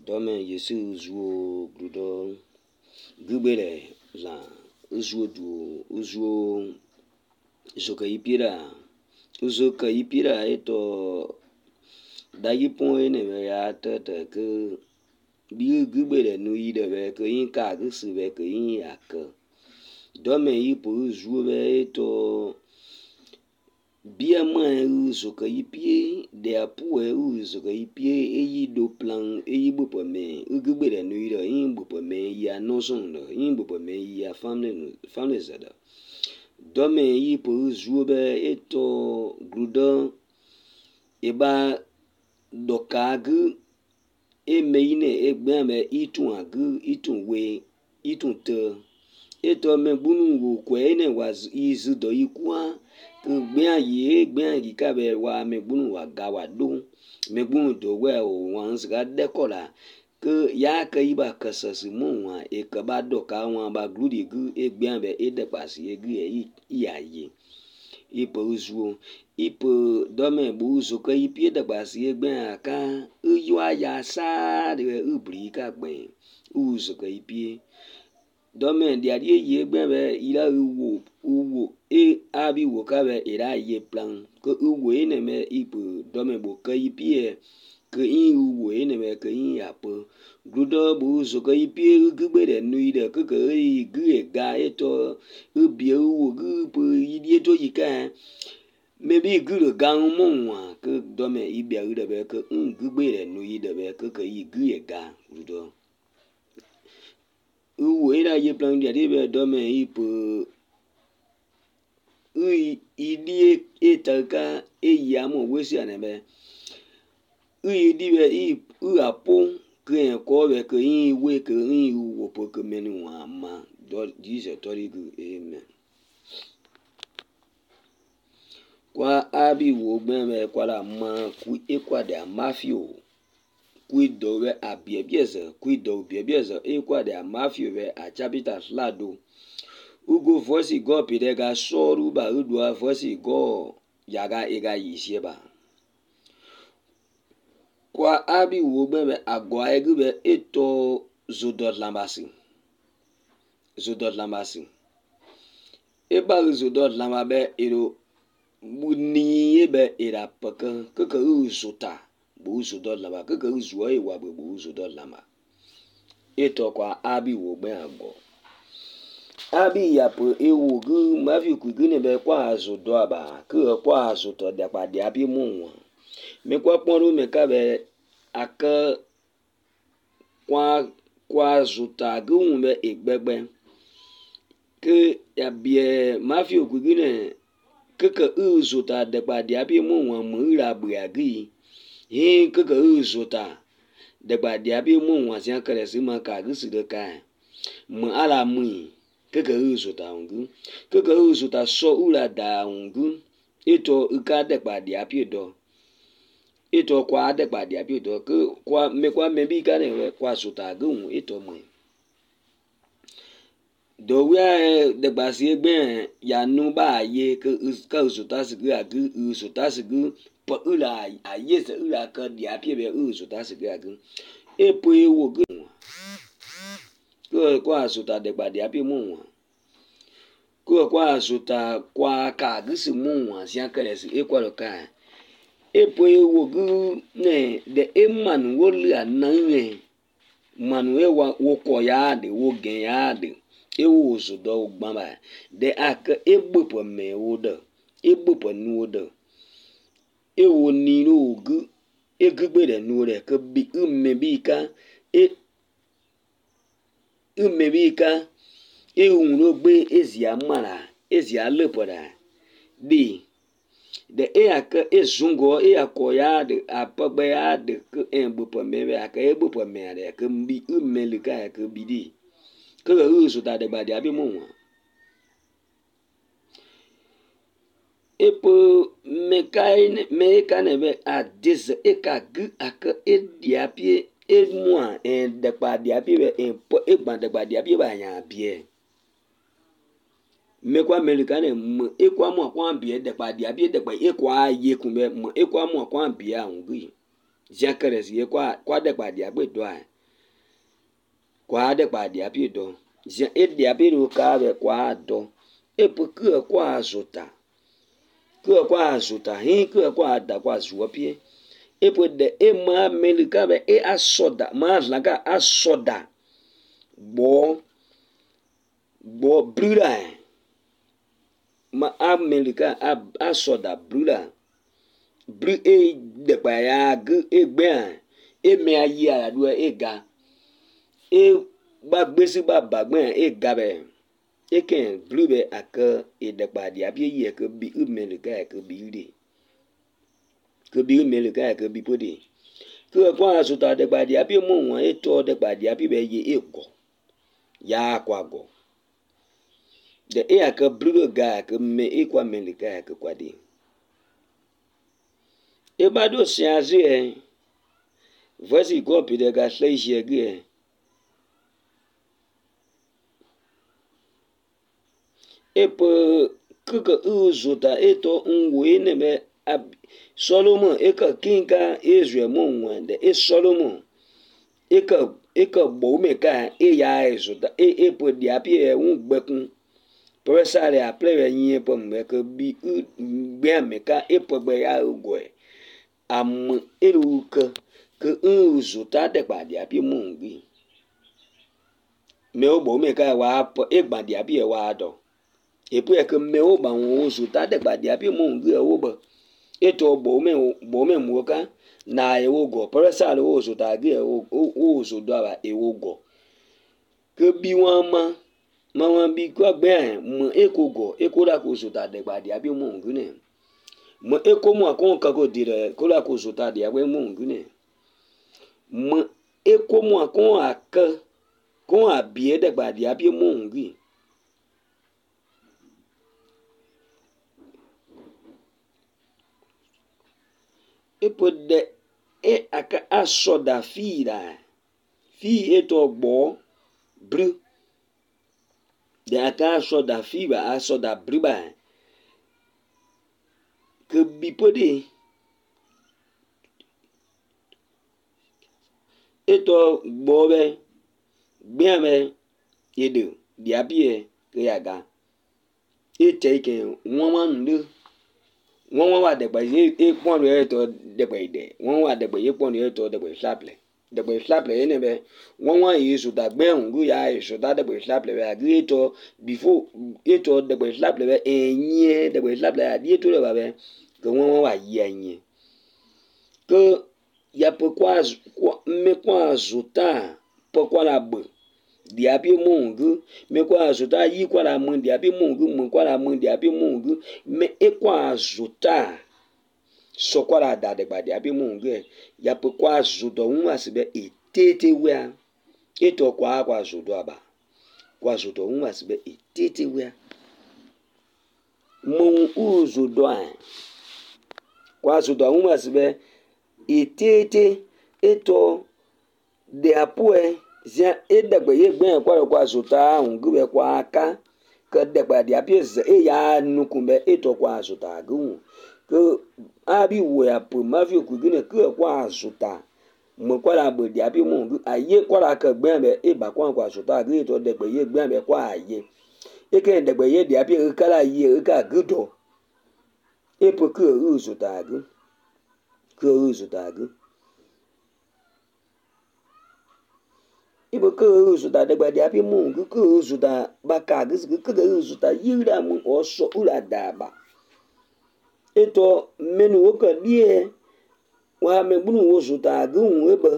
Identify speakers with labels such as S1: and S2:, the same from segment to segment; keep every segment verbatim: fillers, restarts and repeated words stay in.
S1: Dome Yesu zuo grudo gubere la zuo du zuo zoka ipira zoka ipira eto dayi pon ene ya tete ke bi gubere no ide be ke yin ka gusu be ke yin yak dome ipo zuo be eto bia man uzoka ipie de apu e uzoka ipie eyi do plan eyi bupo me ugbere no ira yin bupo me ya no son no yin bupo me ya family family zada dome yi po zuobe eto grudo eba dokagu emeine egbeme itun agu itun we itun te eto me bunu wo kwene was izu do ikwa ke gbea yi gbea yi ka be wa me bunu wa ga wa do me bunu do we o wan ga de kola ke ya ke iba kasasi mu wa e ka ba do ka wa ba gludi gu e gbea be e de pasi e gu e ya yi ipo zuo ipo dome bu zo ke ipie de pasi e gbea ka yo ya sa de ubri ka gbe uzo ke ipie dome dia die ye gbebe ira uwo uwo e abi wo ka be ira ye plan ko uwo ene me ipo dome bo ka ipie ke in uwo ene me ke in apo grudo bu zo ka ipie gbere nu ide ke ke i gre ga eto ubi uwo gu po idie to yika me bi gre ga mo nwa ke dome ibia ide be ke un gbere nu ide be ke ke i gre ga grudo uwo ira ye plan dia de be dome ipo ui idie etaka eyamo wesi anebe ui dibe i u apo ke ko be ke yin we ke yin wo po ke menu ama do Jesus tori gu amen kwa abi wo gbeme kwa la ma ku ekwa de amafio ku do we abiebieze ku do biebieze ekwa de amafio we a chapita slado ugo voice go pidega soru ba udwa voice go yaga ega yisieba kwa abi wo gbeme agwa egube eto zodot lambasi zodot lambasi eba zodot lambabe ero muni ebe era paka keke uzota bu zodot lamba keke uzuo ewa bu zodot lamba eto kwa abi wo gbe agbo abi yapo ewo gu mafi ku gu ne be kwa azu do aba ku kwa azu to de pa de abi mu won me kwa ponu me ka be aka kwa kwa azu ta gu me egbegbe ke ya bie mafi ku gu ne keke uzu ta de pa de abi mu won mu ra bu agi he keke uzu ta de pa de abi mu won sian kare si ma ka gu si de ka mu ala mu keke uzuta ungu keke uzuta so ula da ungu ito uka dekpa di apiedo ito kwa dekpa di apiedo ke kwa me kwa me bi ka ne kwa zuta gu ito mu do we dekpa si egbe ya nu ba ye ke ka uzuta si gu agu uzuta si gu po ula aye se ula ka di apiebe uzuta si gu agu epo ewo gu ko kwa azuta de gba dia bi mu won ko kwa azuta kwa ka gisi mu won sia kere si e kwa lo ka e po e wo gu ne de e manu wo le anane manu e wa wo ko ya de wo gen ya de e wo zo do gba ba de ak e gbopo me wo do e gbopo nu wo do e wo ni ro gu e gugbere nu re ke bi u me bi ka e umebika ehunro gbe ezia mara ezia lepora di de e aka ezungo e akoya de apagbe ya de ke embupo mebe aka ebupo mere ke mbi umelika ke bidi ke uzu da de badi abi mu epo mekai mekane be adiz e ka gu aka ediapie emua en dekpa dia bi be en po egban dekpa dia bi ba yan bie me kwa american mu ekwa mu kwa bie dekpa dia bi dekpa ekwa ye kun be mu ekwa mu kwa bie an gui jakares ye kwa kwa dekpa dia gbe do a kwa de kwa dia pi do zia e dia pi ro ka be kwa do e po ku kwa azota ku kwa azota hin ku kwa da kwa zuo pi e po de e ma melika be e asoda ma laga asoda bo bo brura ma America asoda brura bru e de pa ya gu e gbe an e me ayi ara do e ga e ba gbesi ba bagbe e ga be e ken bru be aka e de pa dia bi ye ke bi America ke bi ri ke bi America ke bi podi ke kwa asoda de pa dia bi mo won e to de pa dia bi be ye e go ya kwa go de e aka bru ga ke me e kwa America ke kwa di e ba do si azi e voici go pi de ga hlei je ge e po ke ke uzuta e to nwe ne me Solomon e ka kinga Israel mo wande e Solomon e ka e ka bo me ka e ya ezuta e e po di api e un gbekun professeur a plebe yin po me ke bi gbe me ka e po gbe ya ugo e am eru ke ke uzuta de gba di api mo ngi me o bo me ka wa po e gba di api e wa do e po e ke me o ba won uzuta de gba di api mo ngi e wo ba eto bo me bo me mo ka na e wo go professeur wo uzuta ge o o uzudo aba e wo go ke bi won ma ma won bi ko gbe mo e ko go e ko la ko uzuta de gba di api mo ngi ne mo e ko mo akon ka ko dire ko la ko uzuta di api mo ngi ne mo e ko mo akon aka ko abi de gba di api mo ngi e po de e aka asoda fi da fi eto gbo bru de aka asoda fi ba asoda bru ba ke bi podi eto gbo be gbe me yedo di apie ke yaga e take won wan ndu won won wa de gba ye e pon re to de gba ide won wa de gba ye pon re to de gba slaple de gba slaple ene be won won yi su da gbe ngu ya yi su da de gba slaple be agri to before e to de gba slaple be enye de gba slaple ya di to le ba be ke won won wa yi enye ke ya po kwa me kwa zuta po kwa la bu di api mungu me kwa azuta yi kwa la mun di api mungu mun kwa la mun di api mungu me e kwa azuta so kwa la da de ba di api mungu ya po kwa azudo un asibe etete wea eto kwa kwa azudo aba kwa azudo un asibe etete wea mun uzudo a kwa azudo un asibe etete eto de apoe zia e degbe ye gbe kwa kwa zuta ungu kwa aka ke degbe dia pieze e ya nukumbe eto kwa zuta gu ke abi wo ya po ma fi ku gine ke kwa zuta mo kwa la bo dia bi mo aye kwa la ke gbe be e ba kwa kwa zuta gu eto degbe ye gbe be kwa aye e ke degbe ye dia bi e kala ye e ka gudo e po ke u zuta gu ke u zuta gu ibo ke uzuta de gba dia bi mungu ke uzuta baka gis ke ke uzuta yira mu oso ura daba eto menu wo ka die wa me bunu uzuta gun ebe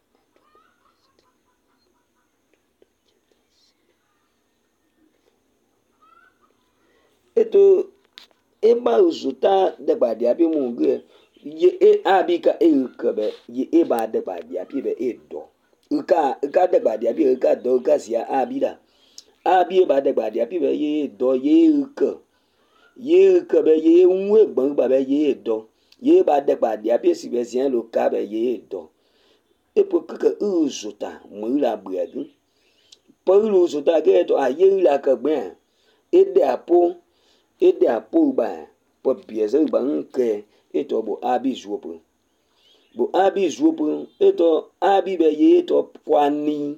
S1: eto eba uzuta de gba dia bi mungu ye e abika e kebe ye eba de gba dia bi be edo uka uka de gba dia bi uka do uka sia abida abi ba de gba dia bi be ye do ye uka ye uka be ye unwe gbon gba be ye do ye ba de gba dia bi si be sien lo ka be ye do e po ke uzuta mu la buagu po uzuta ge to aye la ka gbe e de apo e de apo ba po bieze ba nke e to bo abi zuopo bo abi zuopo eto abi be ye to kwani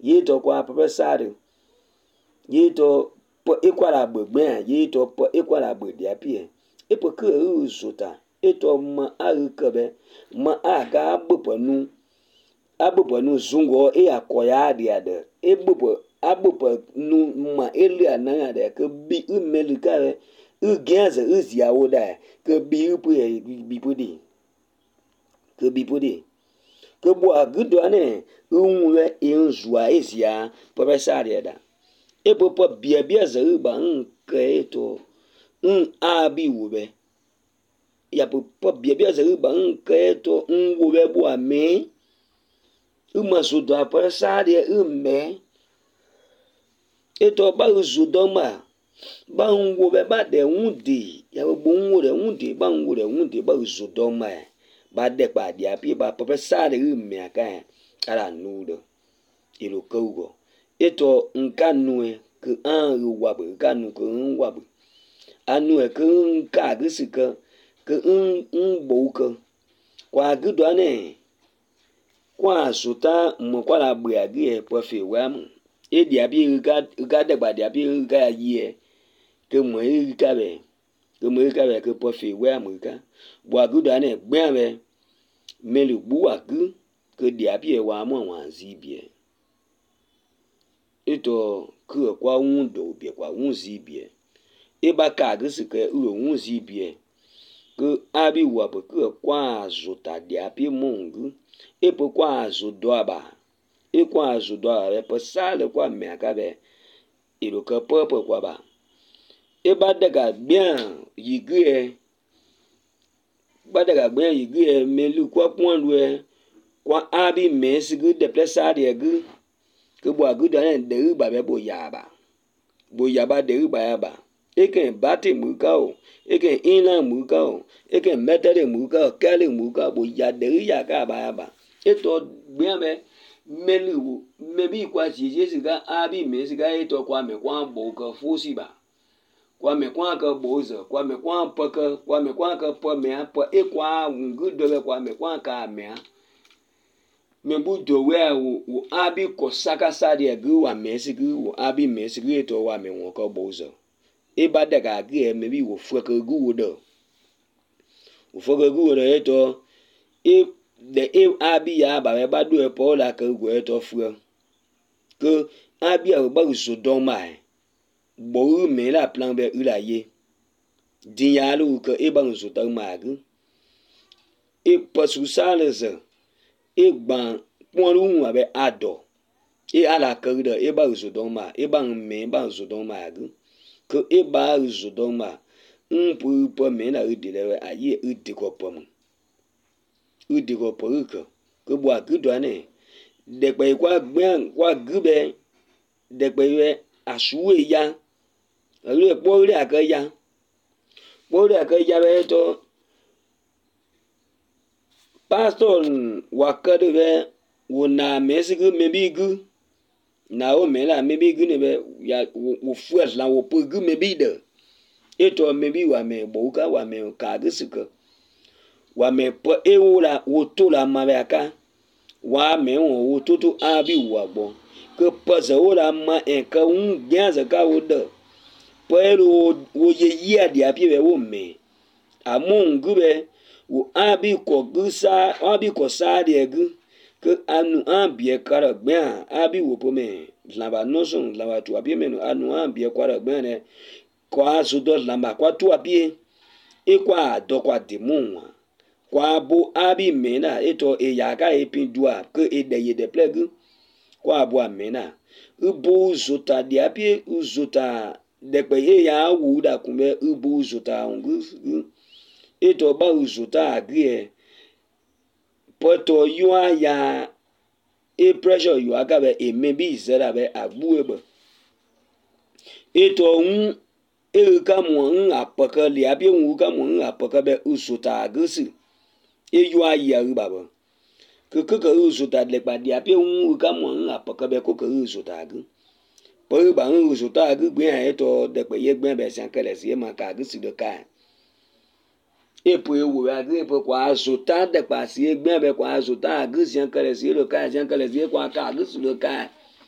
S1: ye to kwa papa sare ye to po ekwara gbegbe ye to po ekwara gbedi apie epo ke uzota eto ma agkebe ma aga bupanu abupanu zungo e akoya dia de ebupo abupo nu ma eli ananya de ke bi umelika u gaza uzia woda ke bi upu bi podi ke bi podi ke bo agudo ane unwe inzua ezia papa sare da epo po bia bia za ba nke eto un abi wobe ya po po bia bia za ba nke eto un wobe bo ame uma zudo papa sare umme eto ba zudo ma ba un wobe ba de undi ya bo un wo de undi ba un wo de undi ba zudo ma ba de pa dia pi ba papa sare umme aka ara nudo ilo kogo eto nka nue ke an wabu ka nu ke un wabu anu e ke nka gisika ke un un bouka kwa gudo ane kwa suta mo kwa la bua gi e po fe wam e dia bi ga ga de gba dia bi ga yi ke mo e ka be ke mo e ka be ke po fe wam ka bua gudo ane gbe be melu bua gu ke dia bi e wa mo wan zibie eto ke kwa wundo bie kwa wunzi bie eba ka gisike uro wunzi bie ke abi wabu ke kwa zuta dia pi mungu epo kwa zudo aba e kwa zudo aba pe sale kwa miaka be iro ke popo kwa ba eba daga bien yigre ba daga bien yigre melu kwa pondwe kwa abi mesigu de plesade gu ke bo agudo ne de ba be bo yaba bo yaba de ba yaba eke bati muka o eke ina muka o eke metere muka o kale muka bo ya de ya ka ba yaba eto gbe me melu mebi kwa si jesu ga abi me si ga eto kwa me kwa bo ka fusi ba kwa me kwa ka bozo kwa me kwa paka kwa me kwa ka po me po e kwa ngudo be kwa me kwa ka me membu do we wo abi ko saka sadi egu wa mesigu wo abi mesigu eto wa me won ko bozo e ba daga gi mebi wo fuka gu wo do wo fuka gu wo do eto e de e abi ya ba ba do e po la ka gu eto fuka ke abi a ba so do mai bo me la plan be ula ye din ya lu ke e ba so do ma gu e pasu saleze e gban pon abe ado e ala kagda e ba zodoma e ba me ba zodoma gu ke e ba zodoma un pu po me na udile aye udiko pom udiko poruko ke bo agudo ane de pe kwa gban kwa gube de pe we asuwe ya ru po ri akaya po ri akaya be to pastor wakade be wona mesigu mebigu na o mela mebigu ne be ya wo fuel la wo pogu mebide eto mebi wa me boka wa me ka gisika wa me po ewura wo to la mabeka wa me wo tutu abi wa gbo ke paza ora ma en ka un gyanza ka wo de pero wo ye ye dia pi be wo me amungu be wo abi ko gusa abi ko sadi egu ke anu ambie kara gbe abi wo pome laba noson laba tu abi menu anu ambie kwara gbe ne kwa azudo lamba kwa tu abi e kwa do kwa demunwa kwa bo abi mena eto e yaga e pindua ke e de ye de plegu kwa bo amena ubu zota di abi uzota de pe ye ya wu da kunbe ubu zota ungu eto ba uzota agrie poto yua ya e pressure yu agabe e maybe izera be agbuebe eto un e ka mo un apaka li abi un ka mo un apaka be uzota agisi e yua ya baba ke ke ke uzota le pa di abi un ka mo un apaka be ko ke uzota agi po ba un uzota agi gbe eto de pe ye gbe be san kele si e ma ka agisi de ka epo ewo agri epo kwa azota de pa si egbe be kwa azota agri sian kale si lo ka sian kale si kwa ka agri si lo ka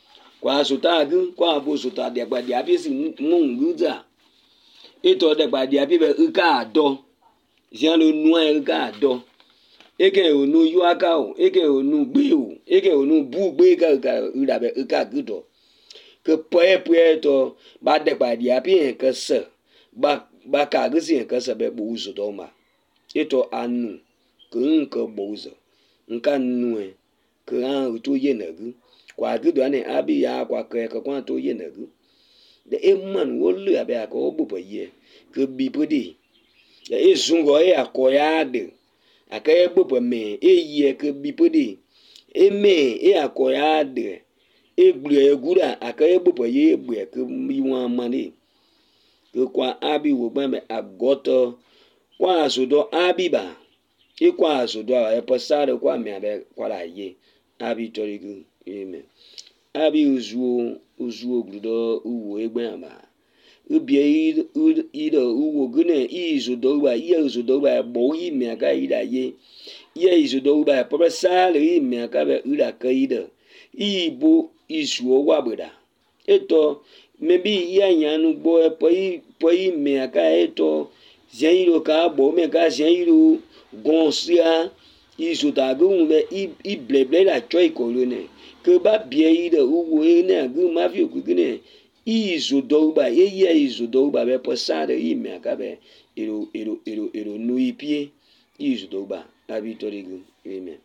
S1: kwa sota gu kwa bo sota de gba dia bi si mun guza eto de gba dia bi be ka do jian lo nu e ka do eke onu yu aka o eke onu gbe o eke onu bu gbe ka ka ira be ka gudo ke poe poe to ba de gba dia bi ka se ba ba ka gu si ka se be bu zo do ma eto anu ke nka bo zo nka nu e ke an to ye na gu kwa gudo ane abi ya kwa ke ka kwa to ye na gu de e man wo lu abe aka obu po ye ke bi podi ya e zungo e akoya de aka e gbo me e ye ke bi podi e me e akoya de e gbu e gura aka e gbo ye egbu ke mi wan mani ke kwa abi wo gba me agoto kwa azodo abi ba e kwa azodo e pasare kwa me abe kwa la ye abi torigu amen abi uzuo uzuo grudo uwo egbe ama ubi iro uwo gune izodo ba ye izodo ba bo yi me aka ida ye ye izodo ba papa sale yi me aka be ira ka ida ibo izuo wa beda eto maybe ya nyanu bo e po yi po yi me aka eto zeiro ka bo me ka zeiro gonsia izoda gun be i bleble la joy kolone ke ba bie ida uwo ene gu ma fi okugune izodo ba eye izodo ba be posade yi me aka be ero ero ero ero nu ipie izodo ba abi torigu amen